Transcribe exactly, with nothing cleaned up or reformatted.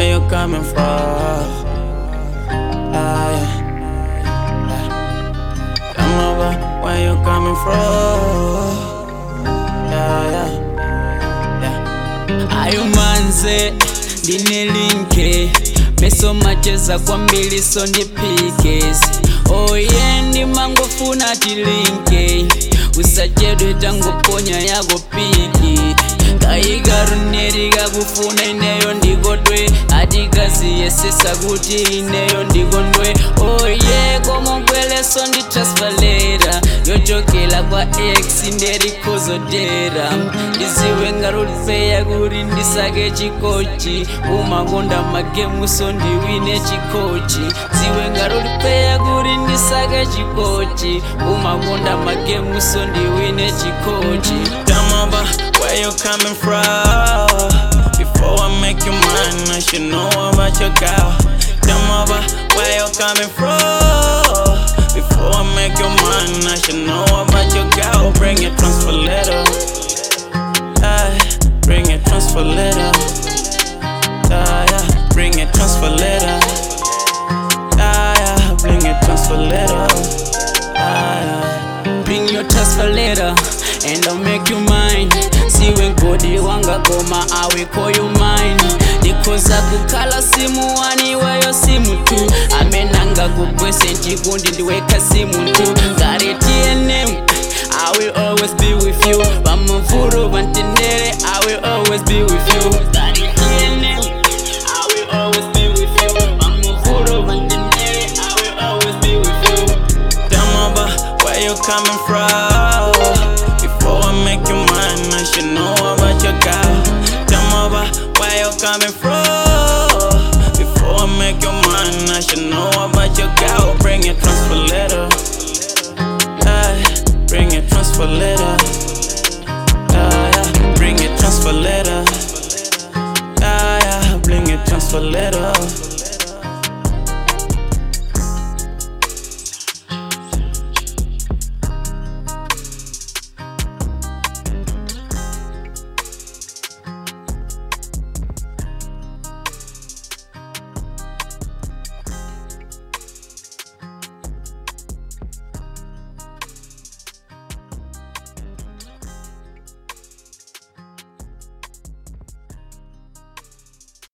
where you coming from? Ah, yeah. Yeah. Come over, where you coming from? Yeah, yeah. Yeah. Ayo manze, dine linke Peso macheza kwa mbili so ndipikes Oye ndi mangofuna tilinke Usachedwe tango ponya yago piki Kaigaruneri gagufuna ineyo ndigodwe Adikazi yesesa guti ineyo ndigondwe Oye komo kwele so ndi transvalera Yojokela kwa ex nderi kozodera Iziwe ngarulifeya guri ndisage chikochi Umagonda magemu so ndiwine chikochi Ziwe ngarulifeya guri ndisage chikochi Umagonda magemu so ndiwine chikochi Tamaba, where you coming from? Before I make you mine, I should know about your girl. Tamaba, where you coming from? Before I make you mine, I should know about your girl. Bring your transfer letter. Aye, bring your transfer letter. Aye, yeah. Bring your transfer letter. Aye, yeah. Bring your transfer letter. Aye, yeah. Bring your transfer letter and I'll make you mine. Siwe nkodi wanga goma I will call you mine. Nikoza kukala simu wani weyo simu tu Amenanga kukwese nchikundi ndiweka simu tu Got T N M, I will always be with you Bamufuru bantendere, I will always be with you Got T N M, I will always be with you Bamufuru bantendere, I will always be with you Tamaba, where you coming from? Before I make you mine, I should know about your girl. Tamaba, where you coming from? Before I make you mine, I should know about your girl. Bring your transfer letter. Aye, bring your transfer letter. Aye, yeah. Bring your transfer letter. Aye, yeah. Bring your transfer letter.